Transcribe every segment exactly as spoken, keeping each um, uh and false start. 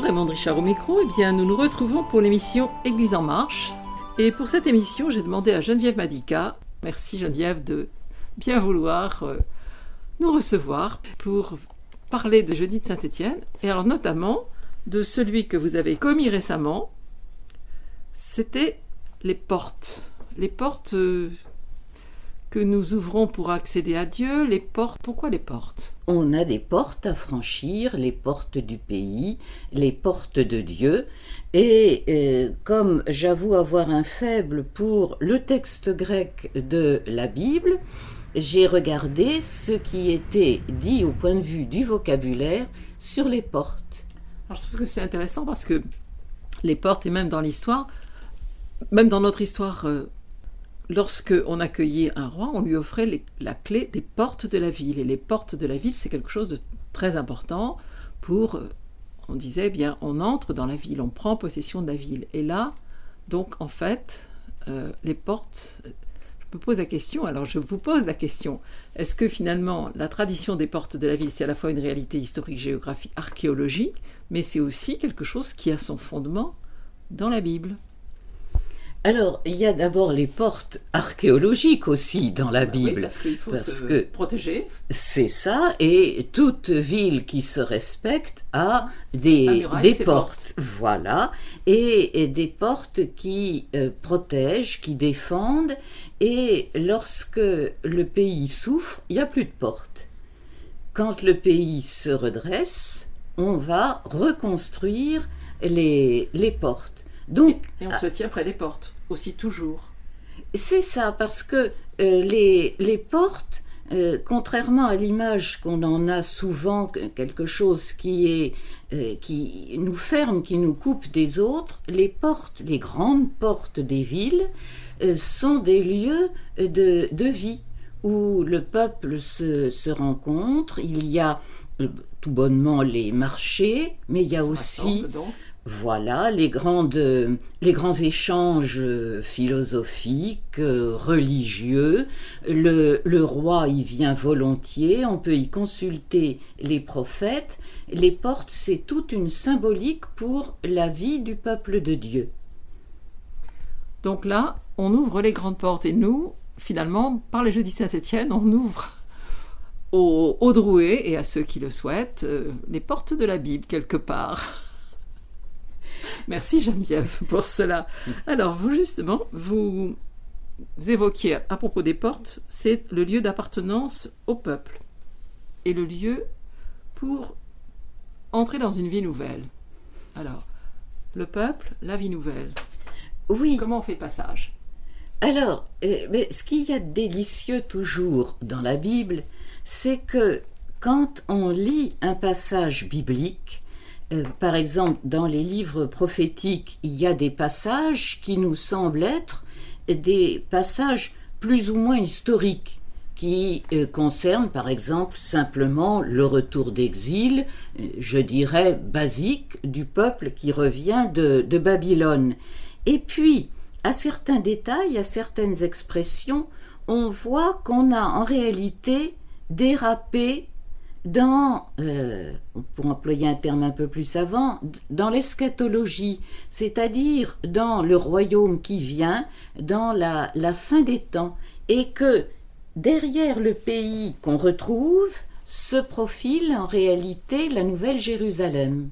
Raymond Richard au micro. Eh bien, nous nous retrouvons pour l'émission Église en marche. Et pour cette émission, j'ai demandé à Geneviève Madica, merci Geneviève de bien vouloir euh, nous recevoir pour parler de Jeudi de Saint-Étienne, et alors notamment de celui que vous avez commis récemment, c'était les portes. Les portes euh, que nous ouvrons pour accéder à Dieu, les portes. Pourquoi les portes ? On a des portes à franchir, les portes du pays, les portes de Dieu. Et euh, comme j'avoue avoir un faible pour le texte grec de la Bible, j'ai regardé ce qui était dit au point de vue du vocabulaire sur les portes. Alors, je trouve que c'est intéressant parce que les portes, et même dans l'histoire, même dans notre histoire, euh, lorsque on accueillait un roi, on lui offrait les, la clé des portes de la ville. Et les portes de la ville, c'est quelque chose de très important pour, euh, on disait, eh bien, on entre dans la ville, on prend possession de la ville. Et là, donc, en fait, euh, les portes... Je me pose la question, alors je vous pose la question, est-ce que finalement la tradition des portes de la ville, c'est à la fois une réalité historique, géographique, archéologique, mais c'est aussi quelque chose qui a son fondement dans la Bible? Alors, il y a d'abord les portes archéologiques aussi dans la Bible. Oui, parce qu'il faut parce se que protéger. C'est ça, et toute ville qui se respecte a des, muraille, des portes. portes. Voilà, et, et des portes qui euh, protègent, qui défendent, et lorsque le pays souffre, il n'y a plus de portes. Quand le pays se redresse, on va reconstruire les, les portes. Donc, et, et on se tient près des portes, aussi toujours. C'est ça, parce que euh, les, les portes, euh, contrairement à l'image qu'on en a souvent, quelque chose qui, est, euh, qui nous ferme, qui nous coupe des autres, les portes, les grandes portes des villes, euh, sont des lieux de, de vie, où le peuple se, se rencontre. Il y a euh, tout bonnement les marchés, mais il y a aussi... Voilà, les, grandes, les grands échanges philosophiques, religieux. Le, le roi y vient volontiers, on peut y consulter les prophètes. Les portes, c'est toute une symbolique pour la vie du peuple de Dieu. Donc là, on ouvre les grandes portes, et nous, finalement, par les Jeudis de Saint-Étienne, on ouvre aux, aux Drouais, et à ceux qui le souhaitent, euh, les portes de la Bible, quelque part. Merci Geneviève pour cela. Alors, vous justement, vous évoquiez à propos des portes, c'est le lieu d'appartenance au peuple et le lieu pour entrer dans une vie nouvelle. Alors, le peuple, la vie nouvelle. Oui. Comment on fait le passage ? Alors, euh, mais ce qu'il y a de délicieux toujours dans la Bible, c'est que quand on lit un passage biblique, Euh, par exemple, dans les livres prophétiques, il y a des passages qui nous semblent être des passages plus ou moins historiques, qui euh, concernent, par exemple, simplement le retour d'exil, euh, je dirais basique, du peuple qui revient de, de Babylone. Et puis, à certains détails, à certaines expressions, on voit qu'on a en réalité dérapé dans, euh, pour employer un terme un peu plus savant, dans l'eschatologie, c'est-à-dire dans le royaume qui vient, dans la, la fin des temps, et que derrière le pays qu'on retrouve se profile en réalité la Nouvelle Jérusalem.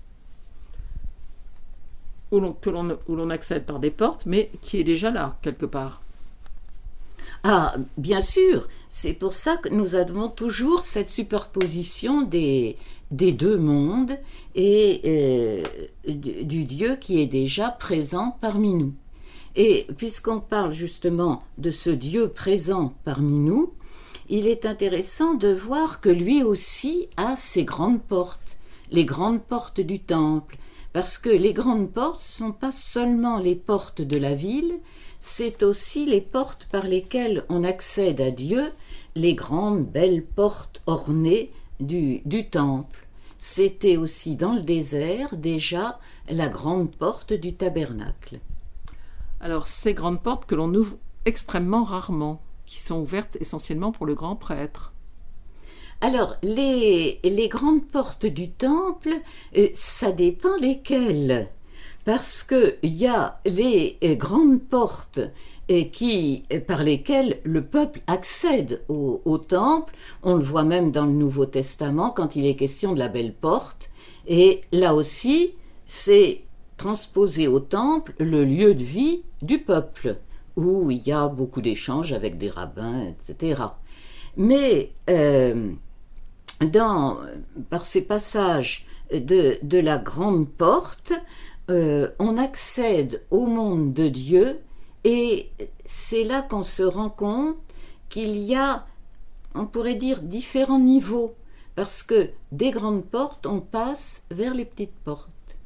Où l'on, que l'on, où l'on accède par des portes, mais qui est déjà là, quelque part. Ah, bien sûr, c'est pour ça que nous avons toujours cette superposition des, des deux mondes et euh, du, du Dieu qui est déjà présent parmi nous. Et puisqu'on parle justement de ce Dieu présent parmi nous, il est intéressant de voir que lui aussi a ses grandes portes, les grandes portes du temple, parce que les grandes portes ne sont pas seulement les portes de la ville, c'est aussi les portes par lesquelles on accède à Dieu, les grandes belles portes ornées du, du temple. C'était aussi dans le désert déjà la grande porte du tabernacle. Alors ces grandes portes que l'on ouvre extrêmement rarement, qui sont ouvertes essentiellement pour le grand prêtre. Alors, les, les grandes portes du temple, euh, ça dépend lesquelles. Parce qu'il y a les euh, grandes portes euh, qui, euh, par lesquelles le peuple accède au, au temple. On le voit même dans le Nouveau Testament quand il est question de la belle porte. Et là aussi, c'est transposé au temple le lieu de vie du peuple, où il y a beaucoup d'échanges avec des rabbins, et cetera. Mais euh, dans, par ces passages de, de la grande porte, euh, on accède au monde de Dieu, et c'est là qu'on se rend compte qu'il y a, on pourrait dire, différents niveaux, parce que des grandes portes, on passe vers les petites portes.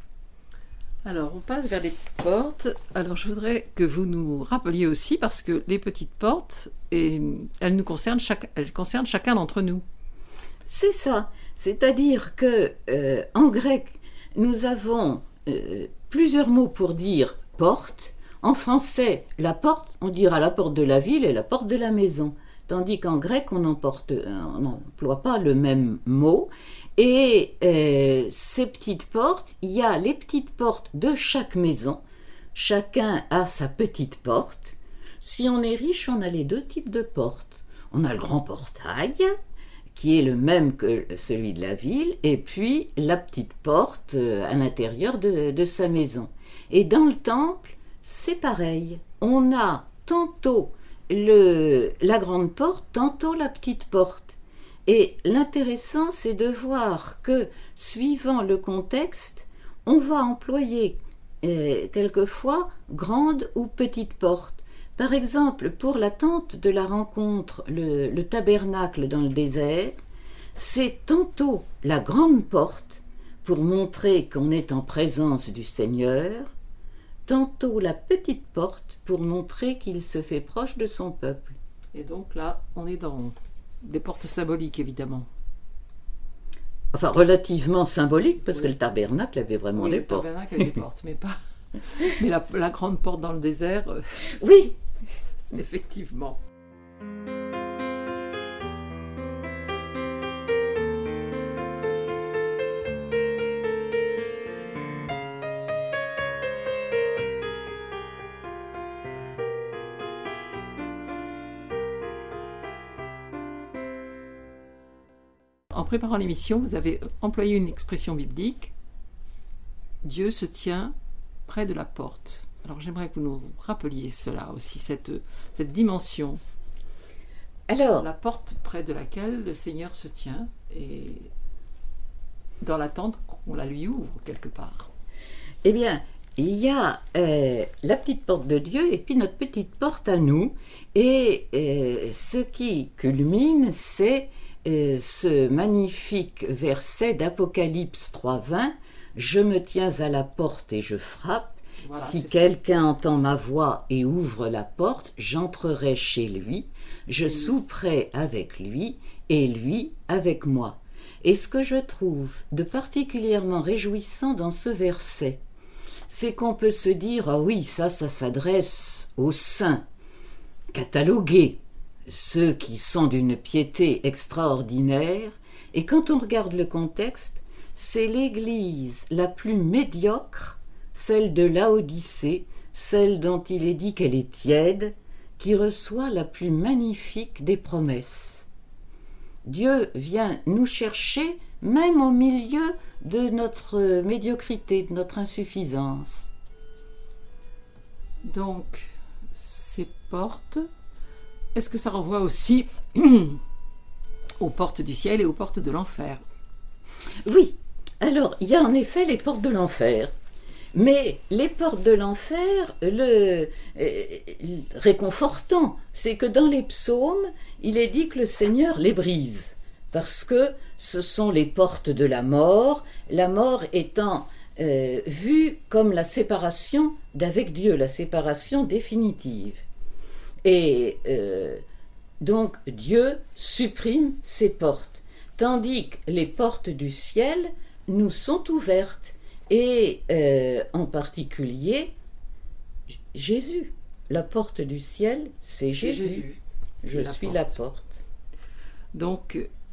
Alors, on passe vers les petites portes. Alors, je voudrais que vous nous rappeliez aussi, parce que les petites portes, et, elles nous concernent, chaque, elles concernent chacun d'entre nous. C'est ça. C'est-à-dire que euh, en grec, nous avons euh, plusieurs mots pour dire porte. En français, la porte, on dira la porte de la ville et la porte de la maison. Tandis qu'en grec, on n'emploie pas le même mot. Et euh, ces petites portes, il y a les petites portes de chaque maison. Chacun a sa petite porte. Si on est riche, on a les deux types de portes. On a le grand portail, qui est le même que celui de la ville, et puis la petite porte à l'intérieur de, de sa maison. Et dans le temple, c'est pareil. On a tantôt le, la grande porte, tantôt la petite porte. Et l'intéressant, c'est de voir que, suivant le contexte, on va employer euh, quelquefois grande ou petite porte. Par exemple, pour la tente de la rencontre, le, le tabernacle dans le désert, c'est tantôt la grande porte pour montrer qu'on est en présence du Seigneur, tantôt la petite porte pour montrer qu'il se fait proche de son peuple. Et donc là, on est dans des portes symboliques, évidemment. Enfin, relativement symboliques, parce oui. que le tabernacle avait vraiment oui, des le portes. Le tabernacle avait des portes, mais pas... Mais la, la grande porte dans le désert... Euh... Oui. Effectivement. En préparant l'émission, vous avez employé une expression biblique. Dieu se tient près de la porte. Alors j'aimerais que vous nous rappeliez cela aussi, cette, cette dimension. Alors, la porte près de laquelle le Seigneur se tient et dans l'attente qu'on la lui ouvre quelque part. Eh bien, il y a euh, la petite porte de Dieu et puis notre petite porte à nous. Et euh, ce qui culmine, c'est euh, ce magnifique verset d'Apocalypse trois vingt. « Je me tiens à la porte et je frappe. Voilà, si quelqu'un ça. entend ma voix et ouvre la porte, j'entrerai chez lui. Je oui. souperai avec lui et lui avec moi. » Et ce que je trouve de particulièrement réjouissant dans ce verset, c'est qu'on peut se dire « Ah oui, ça, ça s'adresse aux saints, catalogués, ceux qui sont d'une piété extraordinaire. » Et quand on regarde le contexte, c'est l'Église la plus médiocre, celle de Laodicée, celle dont il est dit qu'elle est tiède, qui reçoit la plus magnifique des promesses. Dieu vient nous chercher même au milieu de notre médiocrité, de notre insuffisance. Donc, ces portes, est-ce que ça renvoie aussi aux portes du ciel et aux portes de l'enfer ? Oui, alors il y a en effet les portes de l'enfer. Mais les portes de l'enfer, le, euh, réconfortant, c'est que dans les psaumes, il est dit que le Seigneur les brise, parce que ce sont les portes de la mort, la mort étant euh, vue comme la séparation d'avec Dieu, la séparation définitive. Et euh, donc Dieu supprime ces portes, tandis que les portes du ciel nous sont ouvertes. Et euh, en particulier, Jésus. La porte du ciel, c'est Jésus. Jésus. Je la suis porte. la porte. Donc,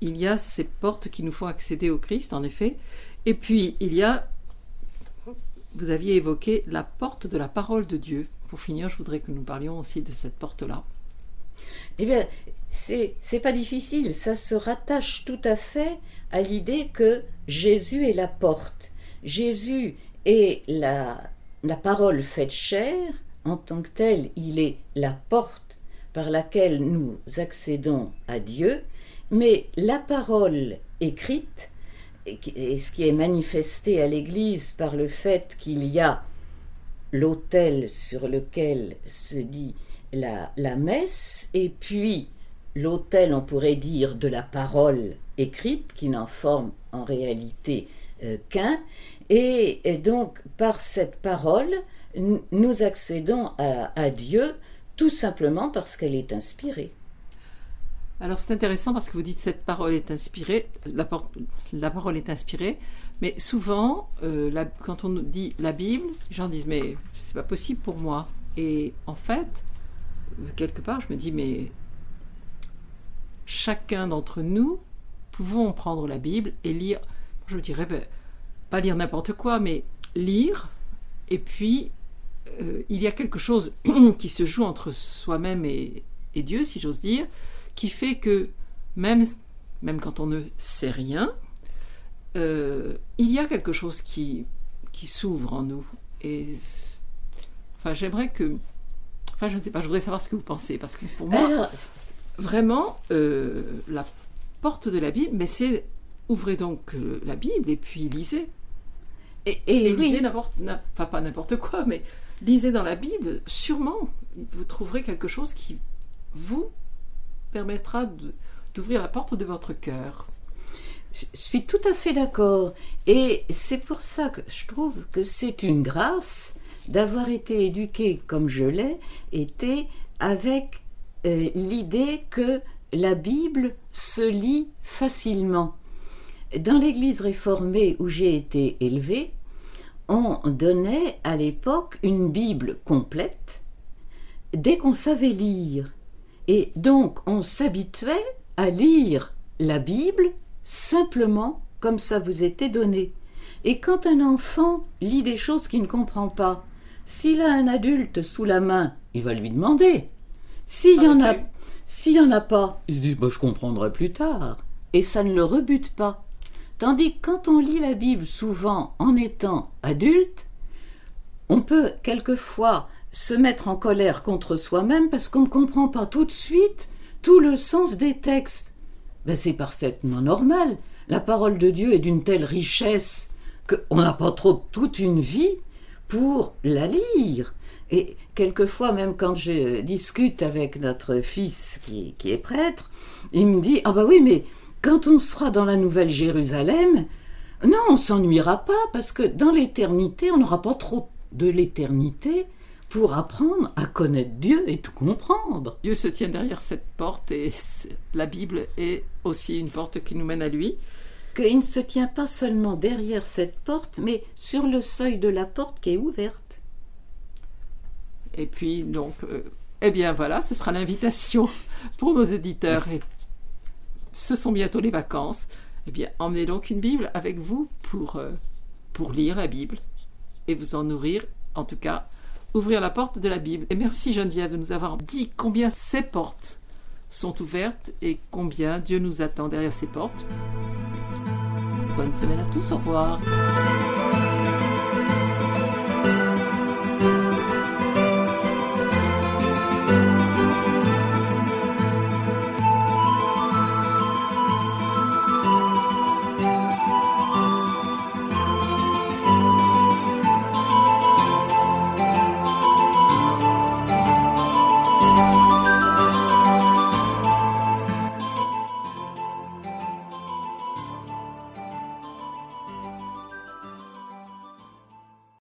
il y a ces portes qui nous font accéder au Christ, en effet. Et puis, il y a, vous aviez évoqué la porte de la parole de Dieu. Pour finir, je voudrais que nous parlions aussi de cette porte-là. Eh bien, c'est, c'est pas difficile, ça se rattache tout à fait à l'idée que Jésus est la porte. Jésus est la, la parole faite chair, en tant que tel, il est la porte par laquelle nous accédons à Dieu, mais la parole écrite, et ce qui est manifesté à l'Église par le fait qu'il y a l'autel sur lequel se dit la, la messe, et puis l'autel, on pourrait dire, de la parole écrite, qui n'en forme en réalité euh, qu'un, et, et donc par cette parole, n- nous accédons à, à Dieu, tout simplement parce qu'elle est inspirée. Alors c'est intéressant parce que vous dites cette parole est inspirée, la, por- la parole est inspirée, mais souvent, euh, la, quand on nous dit la Bible, les gens disent mais c'est pas possible pour moi. Et en fait, quelque part, je me dis mais chacun d'entre nous pouvons prendre la Bible et lire, je dirais ben, pas lire n'importe quoi, mais lire, et puis euh, il y a quelque chose qui se joue entre soi-même et, et Dieu, si j'ose dire, qui fait que même, même quand on ne sait rien, euh, il y a quelque chose qui, qui s'ouvre en nous. Et enfin, j'aimerais que... Enfin, je ne sais pas, je voudrais savoir ce que vous pensez, parce que pour moi, Alors... vraiment, euh, la porte de la Bible, mais c'est... Ouvrez donc euh, la Bible et puis lisez. Et, et, et lisez oui. n'importe... Enfin, pas n'importe quoi, mais lisez dans la Bible, sûrement, vous trouverez quelque chose qui vous permettra de, d'ouvrir la porte de votre cœur. Je suis tout à fait d'accord. Et c'est pour ça que je trouve que c'est une grâce d'avoir été éduquée comme je l'ai été, avec euh, l'idée que la Bible se lit facilement. Dans l'église réformée où j'ai été élevée, on donnait à l'époque une Bible complète dès qu'on savait lire. Et donc, on s'habituait à lire la Bible simplement comme ça vous était donné. Et quand un enfant lit des choses qu'il ne comprend pas, s'il a un adulte sous la main, il va lui demander. S'il y en a, s'il y en a pas, il se dit bah, « je comprendrai plus tard ». Et ça ne le rebute pas. Tandis que quand on lit la Bible souvent en étant adulte, on peut quelquefois se mettre en colère contre soi-même parce qu'on ne comprend pas tout de suite tout le sens des textes. Ben c'est parfaitement normal. La parole de Dieu est d'une telle richesse qu'on n'a pas trop toute une vie pour la lire. Et quelquefois, même quand je discute avec notre fils qui, qui est prêtre, il me dit « Ah ben oui, mais quand on sera dans la Nouvelle Jérusalem, non, on ne s'ennuiera pas parce que dans l'éternité, on n'aura pas trop de l'éternité pour apprendre à connaître Dieu et tout comprendre. » Dieu se tient derrière cette porte et la Bible est aussi une porte qui nous mène à lui. Qu'il ne se tient pas seulement derrière cette porte, mais sur le seuil de la porte qui est ouverte. Et puis, donc, euh, eh bien voilà, ce sera l'invitation pour nos auditeurs. Et ce sont bientôt les vacances. Eh bien, emmenez donc une Bible avec vous pour, euh, pour lire la Bible et vous en nourrir, en tout cas, ouvrir la porte de la Bible. Et merci Geneviève de nous avoir dit combien ces portes sont ouvertes et combien Dieu nous attend derrière ces portes. Bonne semaine à tous, au revoir.